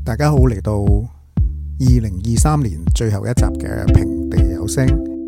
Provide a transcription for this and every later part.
大家好，嚟到2023年最後一集嘅平地有聲。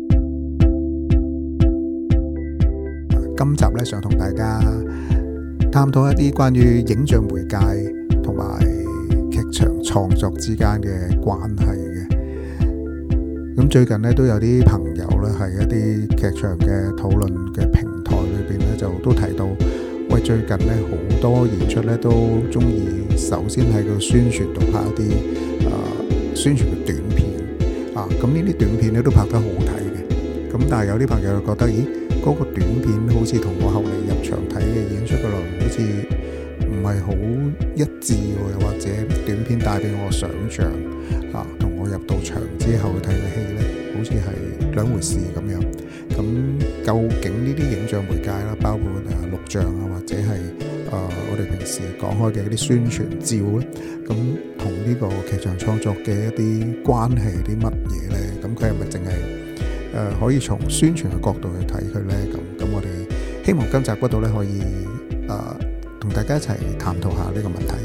今集咧想同大家探討一啲關於影像媒介同埋劇場創作之間嘅關係嘅。咁最近咧都有啲朋友咧喺一啲劇場嘅討論嘅平台裏邊咧，就都提到，喂，最近咧好多演出咧都中意首先喺個宣傳度拍一啲宣傳嘅短片啊。咁呢啲短片咧都拍得好好睇嘅。咁但係有啲朋友就覺得，咦，嗰個短片好似同我後嚟入場睇嘅演出嘅內容好似唔係好一致喎，又或者短片帶俾我想像同我入到場之後睇嘅戲咧，好似係兩回事咁樣。咁究竟呢啲影像媒介啦，包括錄像啊，或者係我哋平時講開嘅一啲宣傳照咧，咁同呢個劇場創作嘅一啲關係啲乜嘢咧？咁佢係咪淨係可以從宣傳嘅角度去睇佢咧？咁我哋希望今集嗰度咧可以同大家一齊探討下呢個問題。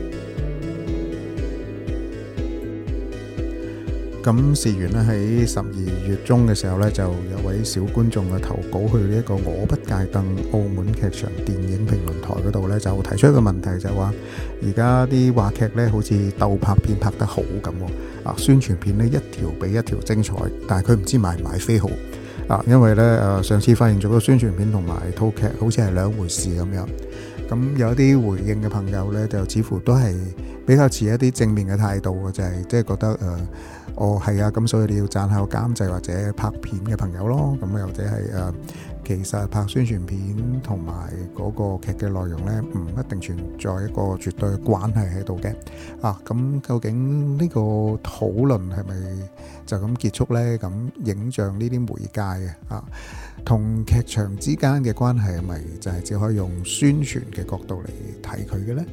咁事緣咧喺12月中嘅時候咧，就有位小觀眾嘅投稿去呢一個我不界凳澳門劇場電影評論台嗰度咧，就提出一個問題，就係話而家啲話劇咧好似鬥拍片拍得好咁喎，宣傳片咧一條比一條精彩，但係佢唔知買唔買飛好因為咧上次發現咗個宣傳片同埋套劇好似係兩回事咁樣。咁有一啲回應嘅朋友咧，就似乎都係比較似一啲正面嘅態度嘅，就係即係覺得係啊，咁所以你要讚下個監製或者拍片嘅朋友咯。咁又或者係其實拍宣傳片同埋嗰個劇嘅內容咧，唔一定存在一個絕對嘅關係喺度嘅。咁究竟呢個討論係咪就咁結束咧？咁影像呢啲媒介同劇場之間嘅關係係咪就係只可以用宣傳嘅角度嚟睇佢嘅咧？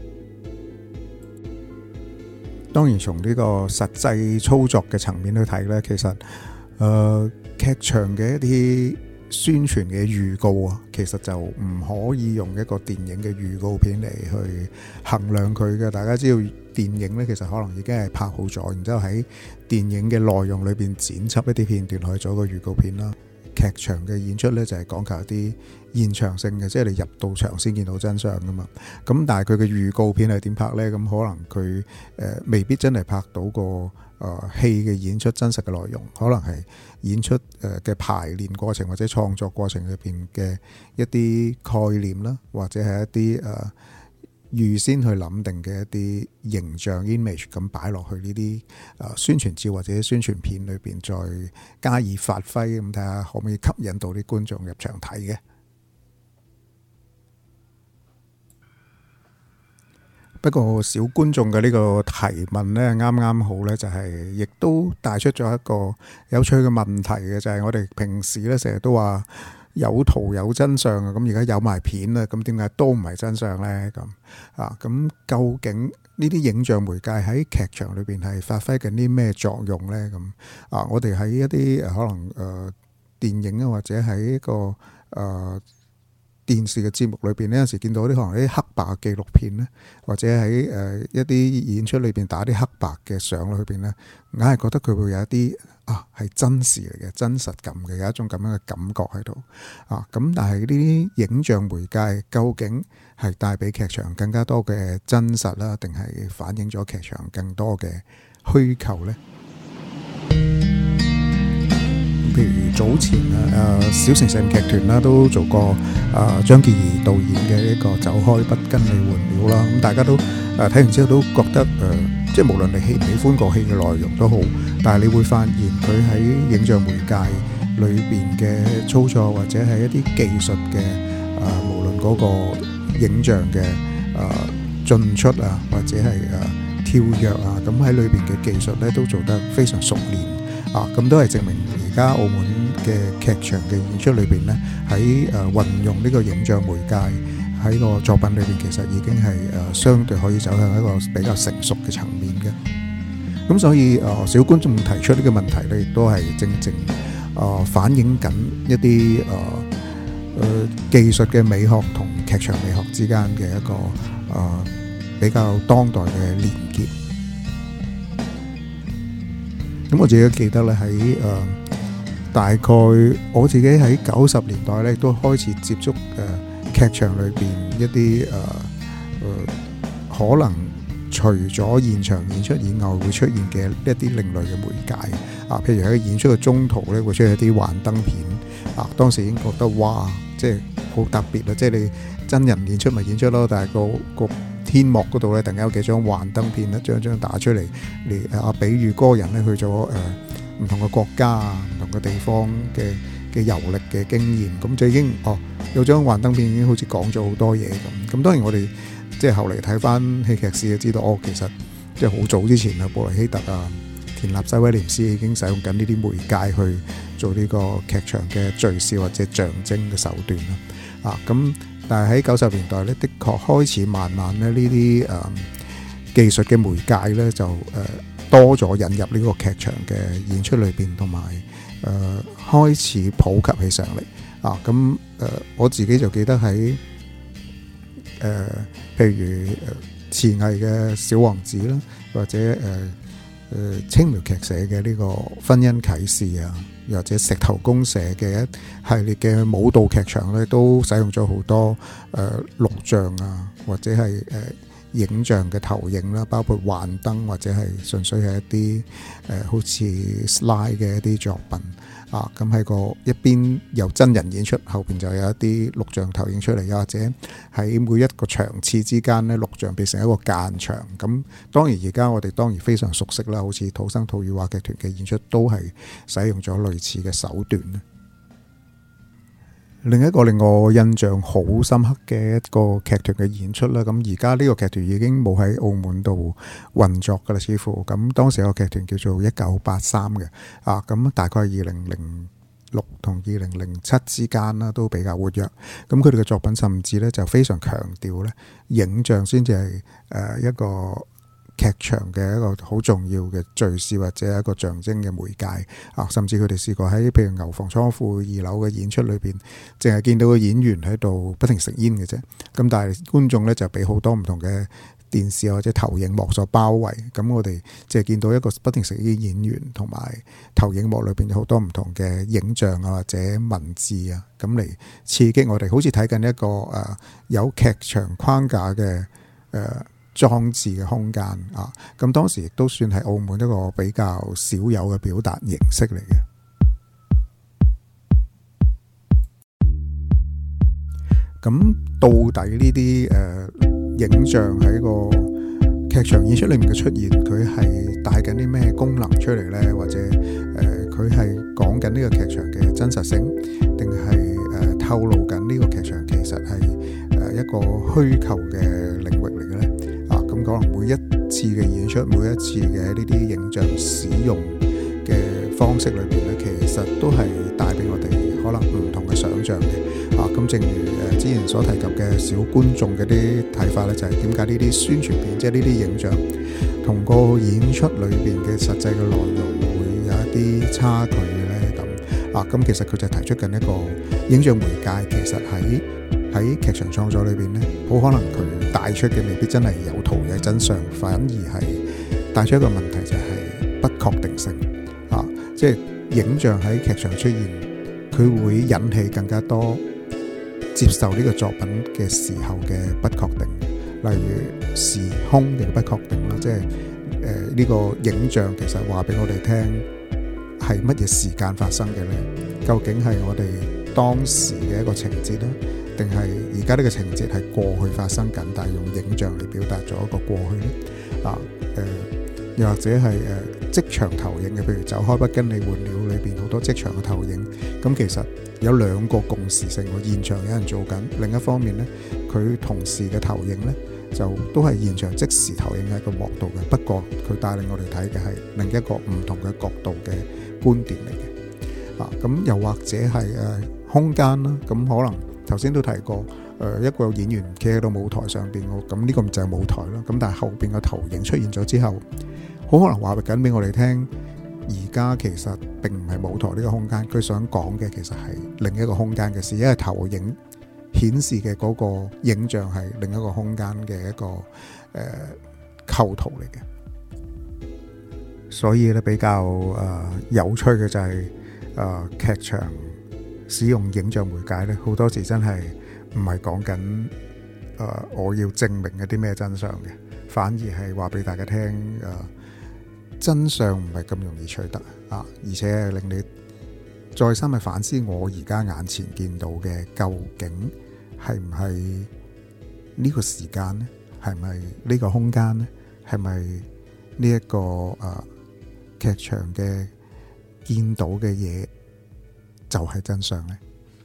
當然從呢個實際操作嘅層面去睇咧，其實劇場嘅一啲宣傳嘅預告其實就唔可以用一個電影嘅預告片嚟去衡量佢嘅。大家知道電影咧，其實可能已經係拍好咗，然之後喺電影嘅內容裏邊剪輯一啲片段去做個預告片啦。劇場嘅演出咧就係講求一啲現場性嘅，即係你入到場先見到真相噶嘛。咁但係佢嘅預告片係點拍咧？咁可能佢未必真係拍到個戲嘅演出真實嘅內容，可能係演出嘅排練過程或者創作過程裏邊嘅一啲概念啦，或者係一啲預先去諗定嘅一啲形象 image 咁擺落去呢啲宣傳照或者宣傳片裏邊，再加以發揮，咁睇下可唔可以吸引到啲觀眾入場睇嘅。不過小觀眾嘅呢個提問呢，啱啱好呢，就係亦都帶出咗一個有趣嘅問題嘅，就係我哋平時呢成日都話有圖有真相啊，咁而家有埋片啦，咁點解都唔係真相呢？咁究竟呢啲影像媒介喺劇場裏邊係發揮緊啲咩作用呢？咁我哋喺一啲可能電影啊，或者喺一個電視嘅節目裏邊呢，有時見到啲可能啲黑白嘅紀錄片呢，或者喺一啲演出裏邊打啲黑白嘅相裏邊呢，硬係覺得佢會有一啲係真實嚟嘅，真實感嘅，有一種咁樣嘅感覺喺度咁但係呢啲影像媒介究竟係帶俾劇場更加多嘅真實啦，定係反映咗劇場更多嘅虛構呢？譬如早前小城市劇團啦，都做過張潔儀導演嘅一個走開不跟你換了啦。咁大家都睇完之後都覺得即係無論你喜唔喜歡個戲嘅內容都好，但係你會發現佢喺影像媒介裏邊嘅操作，或者係一啲技術嘅無論嗰個影像嘅進出或者係跳躍咁喺裏邊嘅技術咧都做得非常熟練咁都係證明而家澳門嘅劇場嘅演出裏邊咧，喺運用呢個影像媒介喺個作品裏邊，其實已經係相對可以走向一個比較成熟嘅層面嘅。咁所以小觀眾提出呢個問題咧，亦都係正正反映緊一啲技術嘅美學同劇場美學之間嘅一個比較當代嘅連結。 咁我自己記得咧喺大概我自己喺90年代咧都開始接觸劇場裏邊一啲可能除咗現場演出以外會出現嘅一啲另類嘅媒介啊，譬如喺演出嘅中途咧會出現一啲幻燈片啊，當時已經覺得哇，即係好特別啦！即係你真人演出咪演出咯，但係個天幕嗰度咧突然間有幾張幻燈片咧，張打出嚟比喻嗰個人咧去咗唔同嘅國家啊、唔同嘅地方嘅遊歷嘅經驗，咁就已經有張幻燈片已經好似講咗好多嘢咁。咁當然我哋即係後嚟睇翻戲劇史就知道，其實即係好早之前啊，布萊希特啊、田納西威廉斯已經使用緊呢啲媒介去做呢個劇場嘅敘事或者象徵嘅手段啦。咁但係喺90年代咧，的確開始慢慢咧呢啲技術嘅媒介咧就多咗引入呢個劇場嘅演出裏邊，同埋開始普及起上嚟咁我自己就記得喺譬如慈毅嘅小王子啦，或者青苗劇社嘅呢個婚姻啟示啊，或者石頭公社嘅一系列嘅舞蹈劇場咧，都使用咗好多錄像啊，或者係影像嘅投影啦，包括幻燈或者係純粹係一啲好似 slide 嘅一啲作品咁喺個一邊由真人演出，後邊就有一啲錄像投影出嚟，又或者喺每一個場次之間咧，錄像變成一個間場。咁當然而家我哋當然非常熟悉啦，好似土生土語話劇團嘅演出都係使用咗類似嘅手段。另一個令我印象好深刻嘅一個劇團嘅演出啦，咁而家呢個劇團已經冇喺澳門度運作噶啦，似乎咁當時有個劇團叫做1983嘅咁大概2006同2007之間啦，都比較活躍。咁佢哋嘅作品甚至咧就非常強調咧影像先至係一個劇場嘅一個好重要嘅敘事或者一個象徵嘅媒介甚至佢哋試過喺譬如牛房倉庫2樓嘅演出裏邊，淨係見到個演員喺度不停食煙嘅啫。咁但係觀眾咧就俾好多唔同嘅電視或者投影幕所包圍。咁我哋即係見到一個不停食煙演員，同埋投影幕裏邊有好多唔同嘅影像或者文字咁嚟刺激我哋，好似睇緊一個有劇場框架嘅裝置嘅空間咁當時亦都算係澳門一個比較少有嘅表達形式嚟嘅。咁到底呢啲影像喺個劇場演出裏面嘅出現，佢係帶緊啲咩功能出嚟呢？或者佢係講緊呢個劇場嘅真實性，定係透露緊呢個劇場其實係一個虛構嘅領域嚟嘅呢？咁可能每一次嘅演出，每一次嘅呢啲影像使用嘅方式裏邊咧，其實都係帶俾我哋可能唔同嘅想像嘅。咁正如之前所提及嘅小觀眾嘅啲睇法咧，就係點解呢啲宣傳片，即係呢啲影像同個演出裏邊嘅實際嘅內容會有一啲差距嘅咧？咁其實佢就提出緊一個影像媒介，其實喺劇場創作裏邊咧，好可能佢帶出嘅未必真係有圖有真相，反而係帶出一個問題，就係不確定性即係影像喺劇場出現，佢會引起更加多接受呢個作品嘅時候嘅不確定，例如時空嘅不確定啦，即係呢個影像其實話俾我哋聽係乜嘢時間發生嘅呢？究竟係我哋當時嘅一個情節呢？定係而家呢個情節係過去發生緊，但係用影像嚟表達咗一個過去咧？又或者係即場投影嘅，譬如走開不跟你換了裏邊好多即場嘅投影。咁其實有兩個共時性，現場有人做緊，另一方面呢，佢同時嘅投影呢，就都係現場即時投影喺個幕度嘅。不過佢帶領我哋睇嘅係另一個唔同嘅角度嘅觀點嚟嘅。咁又或者係空間啦，咁可能頭先都提過，一個演員企喺度舞台上邊，咁呢個就係舞台啦。咁但係後邊嘅投影出現咗之後，好可能話緊俾我哋聽，而家其實並唔係舞台呢個空間，佢想講嘅其實係另一個空間嘅事，因為投影顯示嘅嗰個影像係另一個空間嘅一個構圖嚟嘅。 所以咧比較有趣嘅就係劇場使用影像媒介咧，好多時真係唔係講緊我要證明一啲咩真相嘅，反而係話俾大家聽真相唔係咁容易取得而且係令你再深去反思我而家眼前見到嘅究竟係唔係呢個時間呢？係咪呢個空間呢？係咪呢一個劇場嘅見到嘅嘢就係真相呢？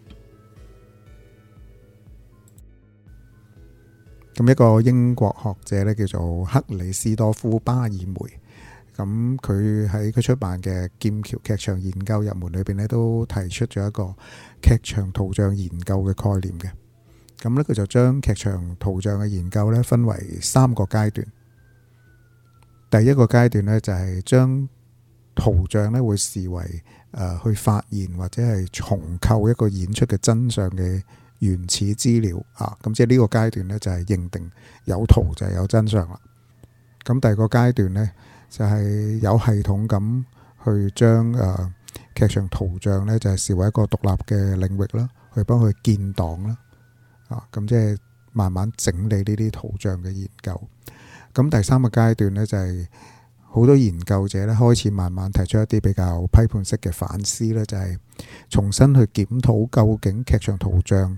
咁一個英國學者咧叫做克里斯多夫巴爾梅，咁佢喺佢出版嘅《劍橋劇場研究入門》裏邊咧都提出咗一個劇場圖像研究嘅概念嘅。咁咧佢就將劇場圖像嘅研究咧分為3個階段。第一個階段咧就係將圖像咧會視為去發現或者係重構一個演出嘅真相嘅原始資料咁即係呢個階段咧就係認定有圖就係有真相啦。咁第二個階段咧就係有系統咁去將劇場圖像咧就係視為一個獨立嘅領域啦，去幫佢建檔啦。咁即係慢慢整理呢啲圖像嘅研究。咁第3個階段呢，就係好多研究者咧開始慢慢提出一啲比較批判式嘅反思咧，就係重新去檢討究竟劇場圖像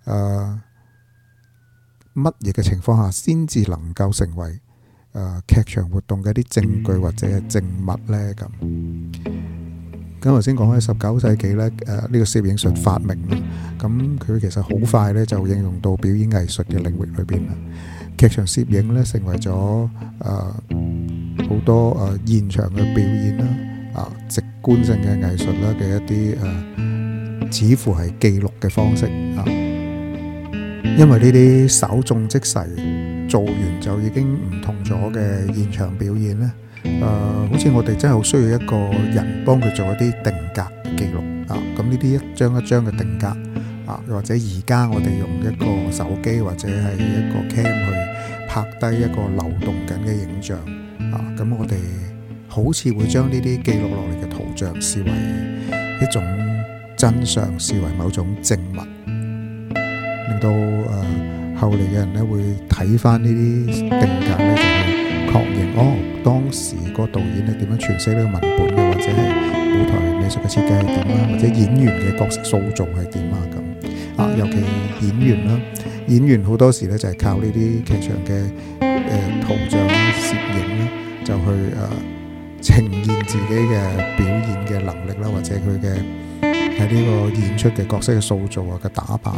乜嘢嘅情況下先至能夠成為劇場活動嘅一啲證據或者係證物呢？咁頭先講喺19世紀咧，呢個攝影術發明啦，咁佢其實好快咧就應用到表演藝術嘅領域裏邊啦。劇場攝影咧成為咗好多現場嘅表演啦，直觀性嘅藝術啦嘅一啲似乎係記錄嘅方式因為呢啲稍縱即逝做完就已經唔同咗嘅現場表演咧。好似我哋真係好需要一個人幫佢做一啲定格嘅記錄咁呢啲一張一張嘅定格又或者而家我哋用一個手機或者係一個 cam 去拍低一個流動緊嘅影像咁我哋好似會將呢啲記錄落嚟嘅圖像視為一種真相，視為某種證物，令到後嚟嘅人咧會睇翻呢啲定格咧就會確認當時個導演係點樣詮釋呢個文本嘅，或者係舞台美術嘅設計係點啦，或者演員嘅角色塑造係點咁尤其演員啦，演員好多時咧就係靠呢啲劇場嘅圖像攝影啦，就去呈現自己嘅表演嘅能力啦，或者佢嘅喺呢個演出嘅角色嘅塑造嘅打扮，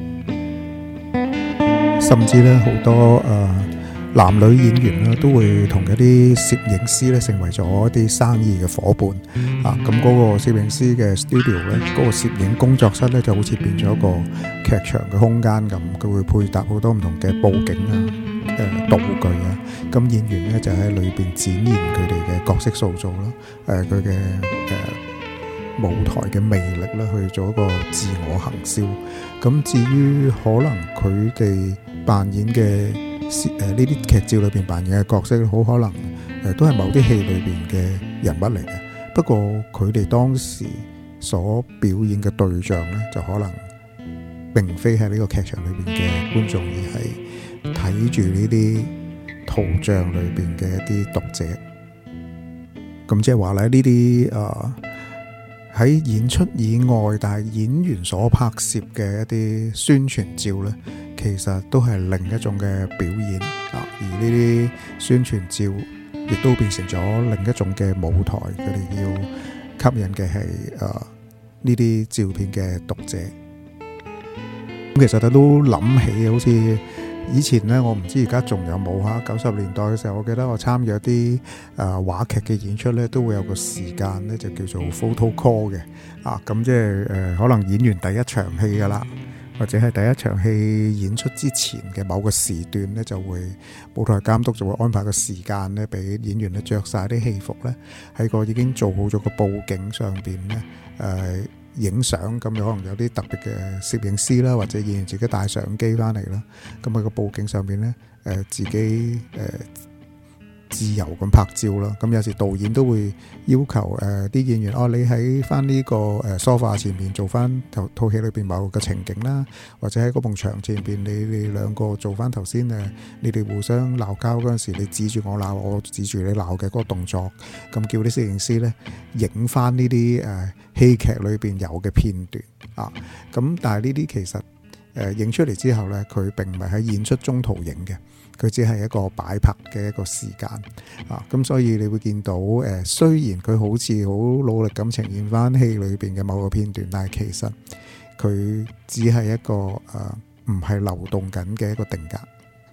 甚至咧好多男女演員咧都會同一啲攝影師咧成為咗一啲生意嘅夥伴咁嗰個攝影師嘅 studio 咧，嗰個攝影工作室咧就好似變咗一個劇場嘅空間咁，佢會配搭好多唔同嘅佈景道具咁演員咧就喺裏邊展現佢哋嘅角色塑造啦，佢嘅舞台嘅魅力啦，去做一個自我行銷。咁至於可能佢哋扮演嘅呢啲劇照裏邊扮演嘅角色，好可能都係某啲戲裏邊嘅人物嚟嘅。不過佢哋當時所表演嘅對象呢，就可能並非係呢個劇場裏邊嘅觀眾，而係睇住呢啲圖像裏邊嘅一啲讀者。咁即係話咧，呢啲喺演出以外，但係演員所拍攝嘅一啲宣傳照呢，其實都係另一種嘅表演而呢啲宣傳照亦都變成咗另一種嘅舞台，佢哋要吸引嘅係呢啲照片嘅讀者。咁其實都諗起好似以前呢，我唔知而家仲有冇90年代嘅時候，我記得我參與一啲話劇嘅演出呢，都會有個時間呢，就叫做 photo call 嘅咁即係可能演員第一場戲噶啦，或者係第一場戲演出之前嘅某個時段呢，就會舞台監督就會安排個時間呢，俾演員呢着晒啲戲服呢，喺個已經做好咗個佈景上邊呢影相。咁有可能有啲特別嘅攝影師啦，或者演員自己帶相機翻嚟啦，咁喺個佈景上面呢，自己自由咁拍照啦。咁有時導演都會要求啲演員你喺翻呢個梳化前面做翻套戲裏邊某個情景啦，或者喺嗰埲牆前邊你兩個做翻頭先你哋互相鬧交嗰陣時，你指住我鬧，我指住你鬧嘅嗰個動作，咁叫啲攝影師呢影翻呢啲戲劇裏邊有嘅片段啊。咁但係呢啲其實影出嚟之後呢，佢並唔係喺演出中途影嘅，佢只係一個擺拍嘅一個時間啊。咁所以你會見到雖然佢好似好努力咁呈現翻戲裏邊嘅某個片段，但係其實佢只係一個唔係流動緊嘅一個定格。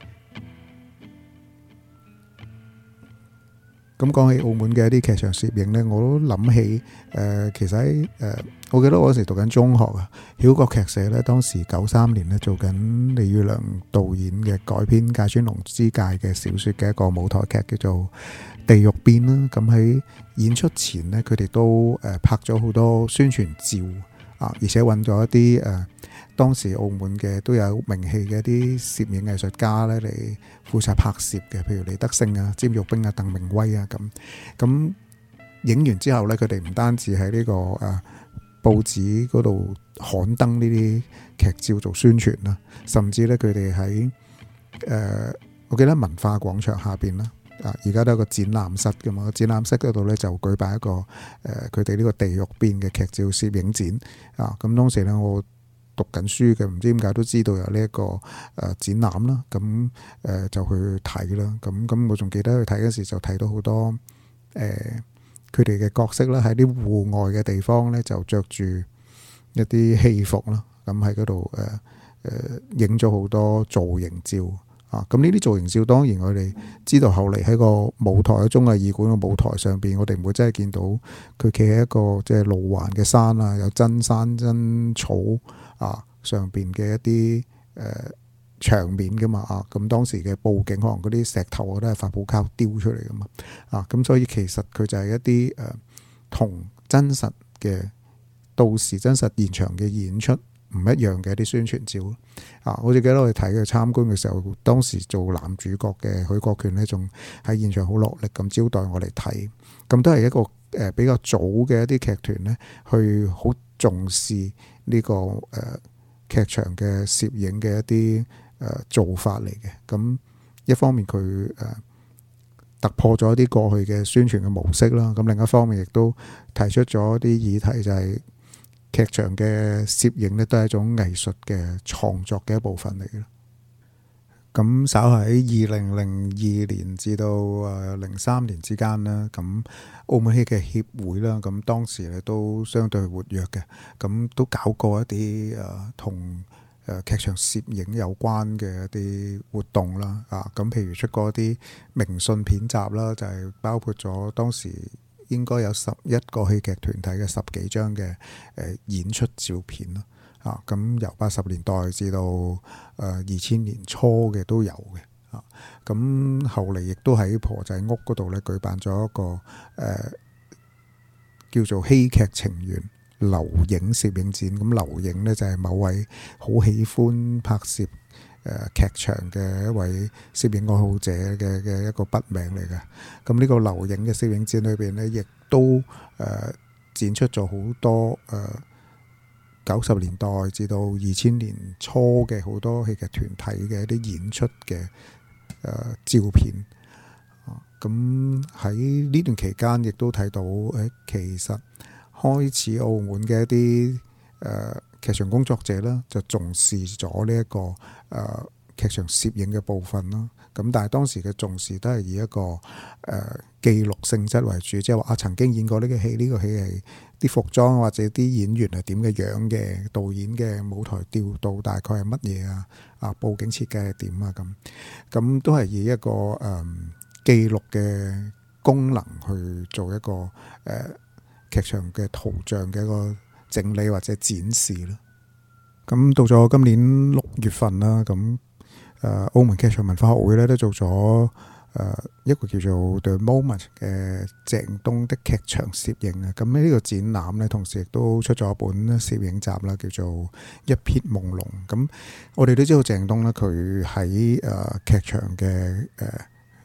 咁講起澳門嘅一啲劇場攝影呢，我都諗起其實喺我記得我嗰時讀緊中學啊，曉覺劇社呢，當時93年呢做緊李宇良導演嘅改編芥川龍之介嘅小說嘅一個舞台劇叫做《地獄邊》啦。咁喺演出前呢，佢哋都拍咗好多宣傳照啊，而且揾咗一啲當時澳門嘅都有名氣嘅一啲攝影藝術家咧嚟負責拍攝嘅，譬如李德勝啊、詹玉冰啊、鄧明威啊咁影完之後咧，佢哋唔單止喺呢個報紙嗰度刊登呢啲劇照做宣傳啦，甚至咧佢哋喺我記得文化廣場下邊啦，而家都有個展覽室噶嘛，展覽室嗰度咧就舉辦一個佢哋呢個地獄邊嘅劇照攝影展啊。咁當時咧我讀緊書嘅，唔知點解都知道有呢一個展覽啦，咁就去睇啦。咁我仲記得去睇嗰時就睇到好多佢哋嘅角色啦，喺啲戶外嘅地方咧就着住一啲戲服啦，咁喺嗰度影咗好多造型照啊。咁呢啲造型照當然我哋知道後嚟喺個舞台嘅綜藝藝館嘅舞台上邊，我哋唔會真係見到佢企喺一個即係路環嘅山啊，有真山真草上邊嘅一啲場面噶嘛啊。咁當時嘅佈景可能嗰啲石頭都係發泡膠雕出嚟噶嘛啊。咁所以其實佢就係一啲同真實嘅到時真實現場嘅演出唔一樣嘅一啲宣傳照啊。我記得我哋睇佢參觀嘅時候，當時做男主角嘅許國權呢，仲喺現場好落力咁招待我哋睇。咁都係一個比較早嘅一啲劇團呢，去好重視呢個劇場嘅攝影嘅一啲做法嚟嘅。咁一方面佢突破咗一啲過去嘅宣傳嘅模式啦，咁另一方面亦都提出咗一啲議題，就係劇場嘅攝影呢都係一種藝術嘅創作嘅一部分嚟嘅。咁稍喺2002年至到03年之間啦，咁澳門戲劇協會啦，咁當時咧都相對活躍嘅，咁都搞過一啲同劇場攝影有關嘅一啲活動啦，咁譬如出過一啲明信片集啦，就係包括咗當時應該有11個戲劇團體嘅10幾張嘅演出照片啦。咁由80年代至到2000年初嘅都有嘅。咁後嚟亦都喺婆仔屋嗰度咧舉辦咗一個叫做戲劇情緣留影攝影展。咁留影呢，就係某位好喜歡拍攝劇場嘅一位攝影愛好者嘅一個筆名嚟嘅。咁呢個留影嘅攝影展裏邊呢，亦都展出咗好多90年代至到2000年初嘅好多戲劇團體嘅一啲演出嘅照片。咁喺呢段期間亦都睇到其實開始澳門嘅一啲劇場工作者啦，就重視咗呢一個劇場攝影嘅部分啦。咁但係當時嘅重視都係以一個記錄性質為主，即係話曾經演過呢個戲，呢個戲係啲服裝或者啲演員係點嘅樣嘅，導演嘅舞台調度大概係乜嘢啊？佈景設計係點啊？咁都係以一個記錄嘅功能去做一個劇場嘅圖像嘅一個整理或者展示啦。咁到咗今年6月份啦，咁澳門劇場文化學會咧都做咗一個叫做 The Moment 嘅鄭東的劇場攝影啊。咁呢個展覽咧，同時亦都出咗一本攝影集啦，叫做一瞥朦朧。咁我哋都知道鄭東咧，佢喺劇場嘅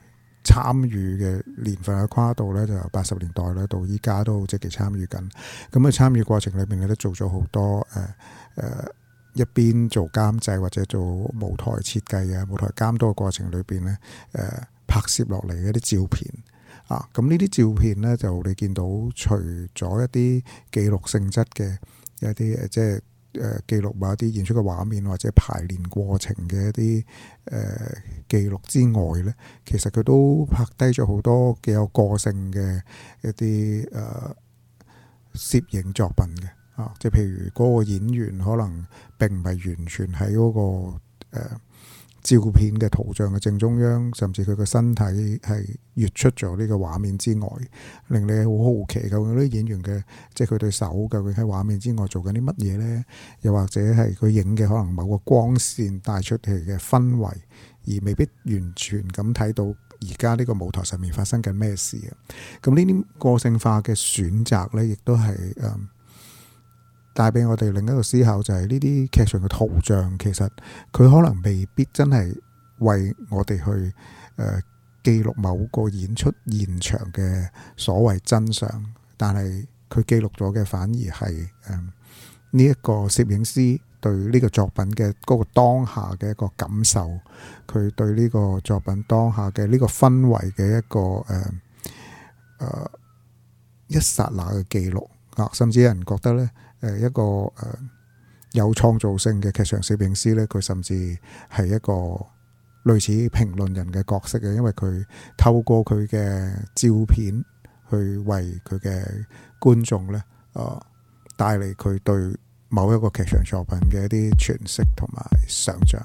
參與嘅年份嘅跨度咧，就由80年代咧到依家都好積極參與緊。咁喺參與過程裏邊咧，都做咗好多一邊做監製或者做舞台設計啊、舞台監督嘅過程裏邊咧，拍攝落嚟嘅一啲照片啊。咁呢啲照片咧，就你見到除咗一啲記錄性質嘅一啲即係記錄某一啲演出嘅畫面或者排練過程嘅一啲記錄之外咧，其實佢都拍低咗好多幾有個性嘅一啲攝影作品嘅啊，即係譬如嗰個演員可能並唔係完全喺嗰個照片嘅圖像嘅正中央，甚至佢個身體係越出咗呢個畫面之外，令你好好奇究竟啲演員嘅即係佢對手究竟喺畫面之外做緊啲乜嘢呢？又或者係佢影嘅可能某個光線帶出嚟嘅氛圍，而未必完全咁睇到而家呢個舞台上面發生緊咩事啊？咁呢啲個性化嘅選擇呢，亦都係帶俾我哋另一個思考，就係呢啲劇場嘅圖像，其實佢可能未必真係為我哋去記錄某個演出現場嘅所謂真相，但係佢記錄咗嘅反而係呢一個攝影師對呢個作品嘅嗰個當下嘅一個感受，佢對呢個作品當下嘅呢個氛圍嘅一個一剎那嘅記錄啊，甚至有人覺得呢。一個有創造性嘅劇場攝影師呢，佢甚至係一個類似評論人嘅角色嘅，因為佢透過佢嘅照片去為佢嘅觀眾呢帶嚟佢對某一個劇場作品嘅一啲詮釋同埋想像。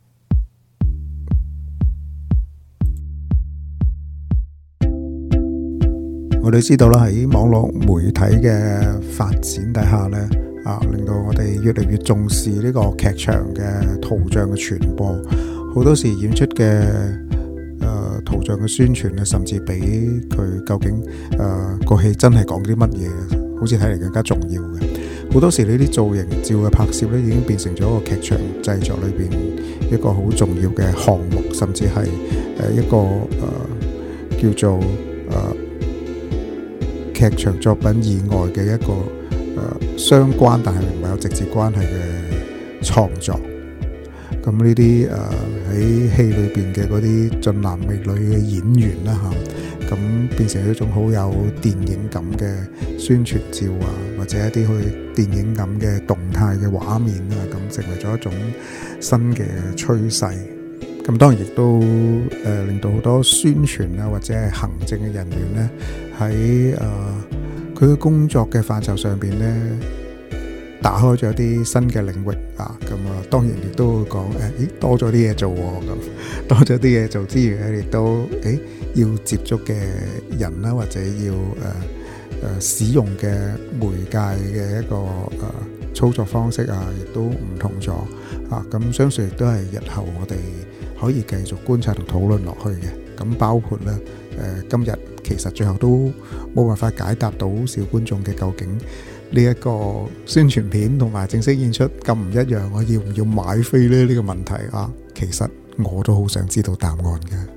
我哋知道啦，喺網絡媒體嘅發展底下呢，令到我哋越嚟越重視呢個劇場嘅圖像嘅傳播。好多時演出嘅圖像嘅宣傳呢，甚至比佢究竟個戲真係講啲乜嘢，好似睇嚟更加重要嘅。好多時呢啲造型照嘅拍攝呢，已經變成咗一個劇場製作裏邊一個好重要嘅項目，甚至係一個叫做劇場作品以外嘅一個相關但係唔係有直接關係嘅創作。咁呢啲喺戲裏邊嘅嗰啲俊男美女嘅演員啦嚇，咁變成一種好有電影感嘅宣傳照啊，或者一啲去電影感嘅動態嘅畫面啊，咁成為咗一種新嘅趨勢。咁當然亦都令到好多宣傳啊或者係行政嘅人員呢，喺佢嘅工作嘅範疇上邊呢，打開咗啲新嘅領域啊！咁當然亦都會講多咗啲嘢做喎，咁多咗啲嘢做之餘咧，亦都要接觸嘅人啦，或者要使用嘅媒介嘅一個操作方式啊，亦都唔同咗啊！咁相信亦都係日後我哋可以繼續觀察同討論落去嘅。咁包括咧今日其實最後都冇辦法解答到小觀眾嘅究竟呢一個宣傳片同埋正式演出咁唔一樣，我要唔要買飛呢？呢個問題啊，其實我都好想知道答案嘅。